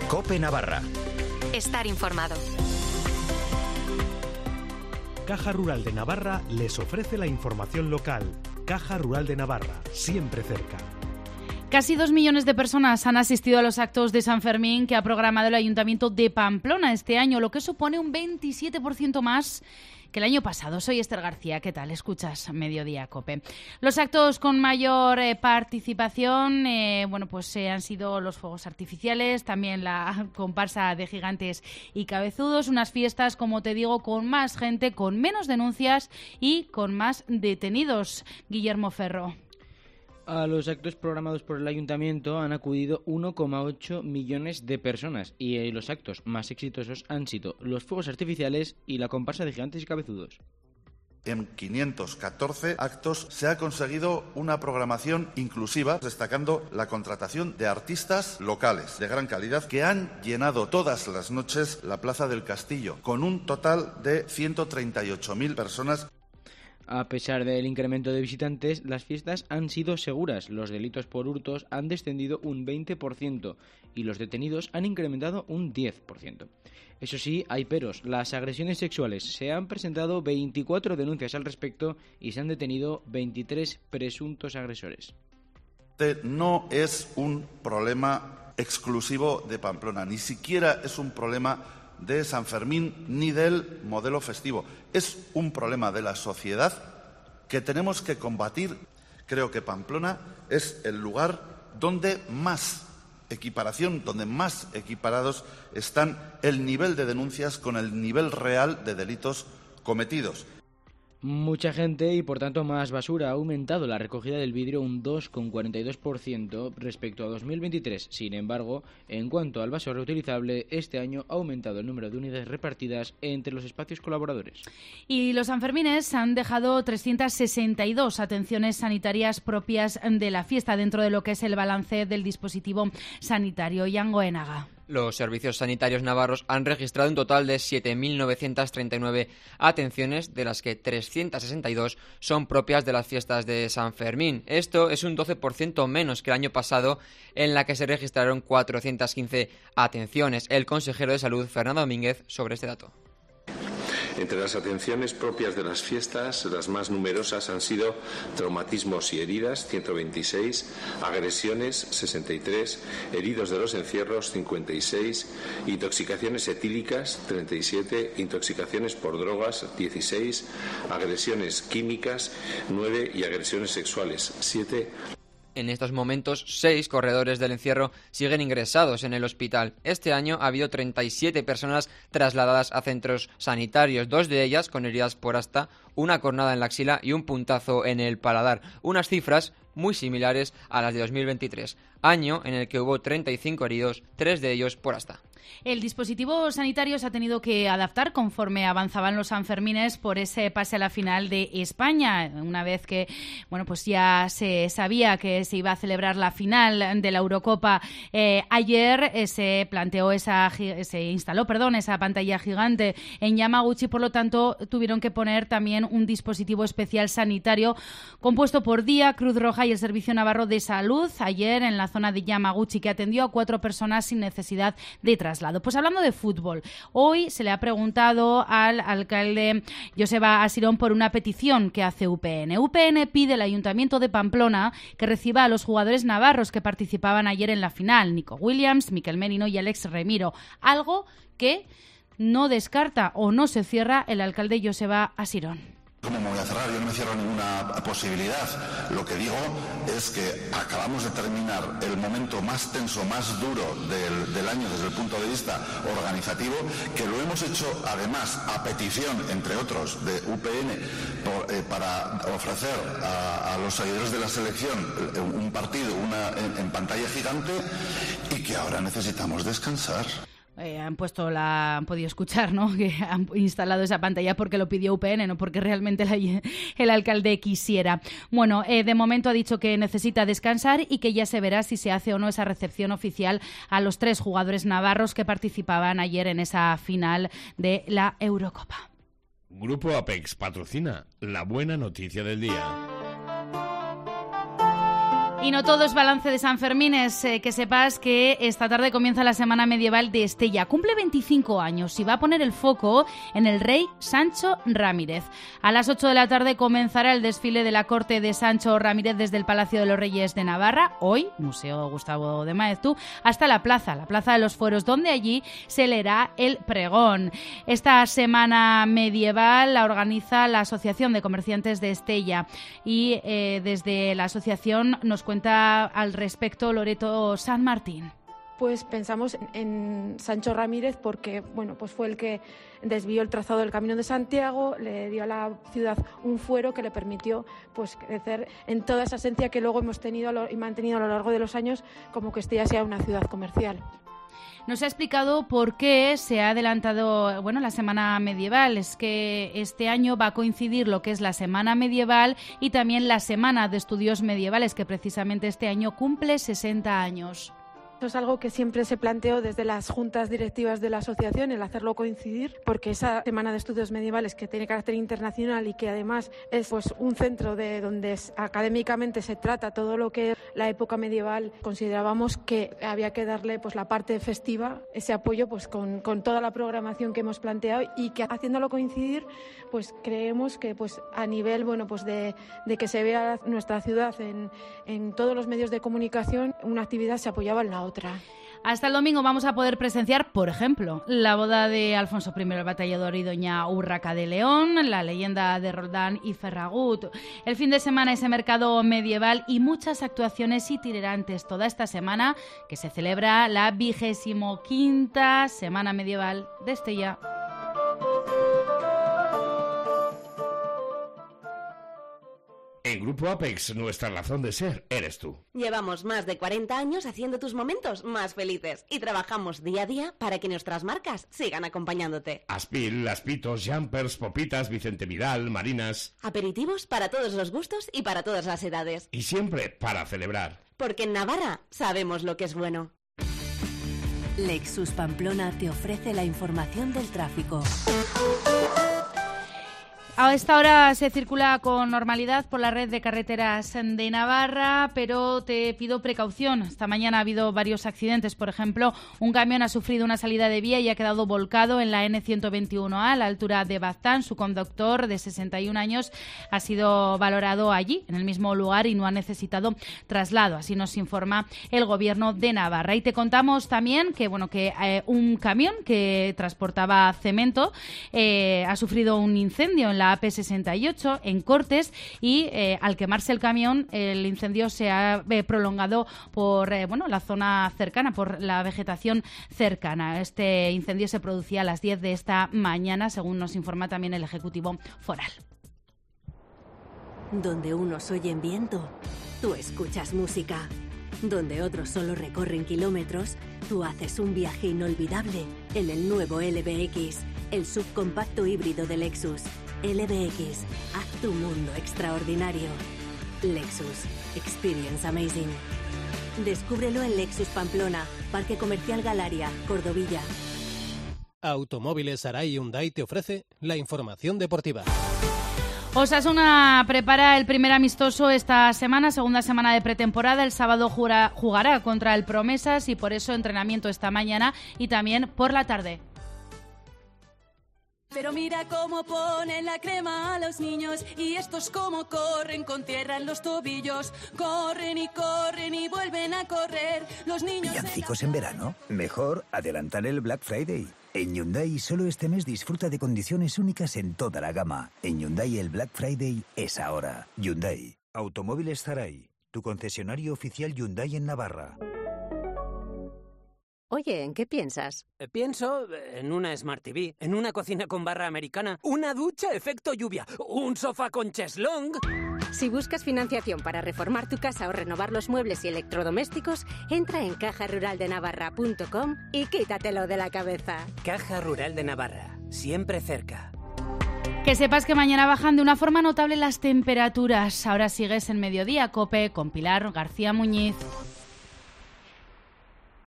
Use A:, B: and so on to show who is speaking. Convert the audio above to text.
A: COPE Navarra.
B: Estar informado.
C: Caja Rural de Navarra les ofrece la información local. Caja Rural de Navarra, siempre cerca.
D: Casi 2 millones de personas han asistido a los actos de San Fermín que ha programado el Ayuntamiento de Pamplona este año, lo que supone un 27% más que el año pasado. Soy Esther García, ¿qué tal? Escuchas Mediodía COPE. Los actos con mayor participación, han sido los fuegos artificiales, también la comparsa de gigantes y cabezudos, unas fiestas, como te digo, con más gente, con menos denuncias y con más detenidos. Guillermo Ferro.
E: A los actos programados por el Ayuntamiento han acudido 1,8 millones de personas y los actos más exitosos han sido los fuegos artificiales y la comparsa de gigantes y cabezudos.
F: En 514 actos se ha conseguido una programación inclusiva, destacando la contratación de artistas locales de gran calidad que han llenado todas las noches la Plaza del Castillo, con un total de 138.000 personas.
E: A pesar del incremento de visitantes, las fiestas han sido seguras. Los delitos por hurtos han descendido un 20% y los detenidos han incrementado un 10%. Eso sí, hay peros. Las agresiones sexuales. Se han presentado 24 denuncias al respecto y se han detenido 23 presuntos agresores.
F: No es un problema exclusivo de Pamplona, ni siquiera es un problema de San Fermín ni del modelo festivo. Es un problema de la sociedad que tenemos que combatir. Creo que Pamplona es el lugar donde más equiparación, donde más equiparados están el nivel de denuncias con el nivel real de delitos cometidos.
E: Mucha gente y, por tanto, más basura. Ha aumentado la recogida del vidrio un 2,42% respecto a 2023. Sin embargo, en cuanto al vaso reutilizable, este año ha aumentado el número de unidades repartidas entre los espacios colaboradores. Y los sanfermines han dejado 362 atenciones sanitarias propias de la fiesta dentro de lo que es el balance del dispositivo sanitario. Jan Goenaga.
G: Los servicios sanitarios navarros han registrado un total de 7.939 atenciones, de las que 362 son propias de las fiestas de San Fermín. Esto es un 12% menos que el año pasado, en la que se registraron 415 atenciones. El consejero de Salud, Fernando Domínguez, sobre este dato.
H: Entre las atenciones propias de las fiestas, las más numerosas han sido traumatismos y heridas, 126, agresiones, 63, heridos de los encierros, 56, intoxicaciones etílicas, 37, intoxicaciones por drogas, 16, agresiones químicas, 9 y agresiones sexuales, 7.
G: En estos momentos, 6 corredores del encierro siguen ingresados en el hospital. Este año ha habido 37 personas trasladadas a centros sanitarios, 2 de ellas con heridas por asta, una cornada en la axila y un puntazo en el paladar. Unas cifras muy similares a las de 2023, año en el que hubo 35 heridos, 3 de ellos por asta. El dispositivo sanitario se ha tenido que adaptar conforme avanzaban los Sanfermines por ese pase a la final de España. Una vez que ya se sabía que se iba a celebrar la final de la Eurocopa ayer, se instaló esa pantalla gigante en Yamaguchi. Por lo tanto, tuvieron que poner también un dispositivo especial sanitario compuesto por Día, Cruz Roja y el Servicio Navarro de Salud ayer en la zona de Yamaguchi, que atendió a 4 personas sin necesidad de traslado. Pues hablando de fútbol, hoy se le ha preguntado al alcalde Joseba Asirón por una petición que hace UPN. UPN pide al Ayuntamiento de Pamplona que reciba a los jugadores navarros que participaban ayer en la final, Nico Williams, Miquel Merino y Alex Remiro, algo que no descarta o no se cierra el alcalde Joseba Asirón.
I: ¿Cómo me voy a cerrar? Yo no me cierro ninguna posibilidad. Lo que digo es que acabamos de terminar el momento más tenso, más duro del año desde el punto de vista organizativo, que lo hemos hecho además a petición, entre otros, de UPN, para ofrecer a los seguidores de la selección un partido en pantalla gigante, y que ahora necesitamos descansar.
D: Han podido escuchar, ¿no?, que han instalado esa pantalla porque lo pidió UPN, no porque realmente el alcalde quisiera. Bueno, de momento ha dicho que necesita descansar y que ya se verá si se hace o no esa recepción oficial a los 3 jugadores navarros que participaban ayer en esa final de la Eurocopa.
C: Grupo Apex patrocina la buena noticia del día.
D: Y no todo es balance de San Fermín, es que sepas que esta tarde comienza la Semana Medieval de Estella. Cumple 25 años y va a poner el foco en el rey Sancho Ramírez. A las 8 de la tarde comenzará el desfile de la corte de Sancho Ramírez desde el Palacio de los Reyes de Navarra, hoy, Museo Gustavo de Maeztu, hasta la Plaza de los Fueros, donde allí se leerá el pregón. Esta Semana Medieval la organiza la Asociación de Comerciantes de Estella y desde la asociación nos cuenta al respecto Loreto San Martín.
A: Pues pensamos en Sancho Ramírez porque pues fue el que desvió el trazado del Camino de Santiago, le dio a la ciudad un fuero que le permitió pues crecer en toda esa esencia que luego hemos tenido y mantenido a lo largo de los años, como que Estella sea una ciudad comercial.
D: Nos ha explicado por qué se ha adelantado la Semana Medieval. Es que este año va a coincidir lo que es la Semana Medieval y también la Semana de Estudios Medievales, que precisamente este año cumple 60 años.
A: Eso es algo que siempre se planteó desde las juntas directivas de la asociación, el hacerlo coincidir, porque esa Semana de Estudios Medievales, que tiene carácter internacional y que además es un centro de donde académicamente se trata todo lo que es la época medieval, considerábamos que había que darle la parte festiva, ese apoyo con toda la programación que hemos planteado, y que haciéndolo coincidir creemos que a nivel de que se vea nuestra ciudad en todos los medios de comunicación, una actividad se apoyaba en la otra.
D: Hasta el domingo vamos a poder presenciar, por ejemplo, la boda de Alfonso I el Batallador y doña Urraca de León, la leyenda de Roldán y Ferragut. El fin de semana ese mercado medieval y muchas actuaciones itinerantes toda esta semana, que se celebra la 25ª Semana Medieval de Estella.
J: En Grupo Apex, nuestra razón de ser eres tú.
K: Llevamos más de 40 años haciendo tus momentos más felices y trabajamos día a día para que nuestras marcas sigan acompañándote.
J: Aspil, Aspitos, Jumpers, Popitas, Vicente Vidal, Marinas.
K: Aperitivos para todos los gustos y para todas las edades.
J: Y siempre para celebrar.
K: Porque en Navarra sabemos lo que es bueno.
L: Lexus Pamplona te ofrece la información del tráfico.
D: A esta hora se circula con normalidad por la red de carreteras de Navarra, pero te pido precaución. Esta mañana ha habido varios accidentes. Por ejemplo, un camión ha sufrido una salida de vía y ha quedado volcado en la N121A a la altura de Baztán. Su conductor, de 61 años, ha sido valorado allí, en el mismo lugar, y no ha necesitado traslado. Así nos informa el Gobierno de Navarra. Y te contamos también que un camión que transportaba cemento ha sufrido un incendio en la AP68 en Cortes y al quemarse el camión el incendio se ha prolongado por la zona cercana, por la vegetación cercana. Este incendio se producía a las 10 de esta mañana, según nos informa también el Ejecutivo Foral.
L: Donde unos oyen viento, tú escuchas música. Donde otros solo recorren kilómetros, tú haces un viaje inolvidable en el nuevo LBX, el subcompacto híbrido de Lexus. LBX, haz tu mundo extraordinario. Lexus, experience amazing. Descúbrelo en Lexus Pamplona, Parque Comercial Galaria, Cordovilla.
M: Automóviles Arai Hyundai te ofrece la información deportiva.
D: Osasuna prepara el primer amistoso esta semana, segunda semana de pretemporada. El sábado jugará contra el Promesas y por eso entrenamiento esta mañana y también por la tarde.
N: Pero mira cómo ponen la crema a los niños y estos cómo corren con tierra en los tobillos. Corren y vuelven a correr. Los niños...
O: ¿Villancicos en verano? Mejor adelantar el Black Friday. En Hyundai solo este mes disfruta de condiciones únicas en toda la gama. En Hyundai el Black Friday es ahora. Hyundai. Automóviles Zaray, tu concesionario oficial Hyundai en Navarra.
P: Oye, ¿en qué piensas?
Q: Pienso en una Smart TV, en una cocina con barra americana, una ducha efecto lluvia, un sofá con cheslong.
P: Si buscas financiación para reformar tu casa o renovar los muebles y electrodomésticos, entra en cajaruraldenavarra.com y quítatelo de la cabeza.
Q: Caja Rural de Navarra, siempre cerca.
D: Que sepas que mañana bajan de una forma notable las temperaturas. Ahora sigues en Mediodía, COPE, con Pilar García Muñiz.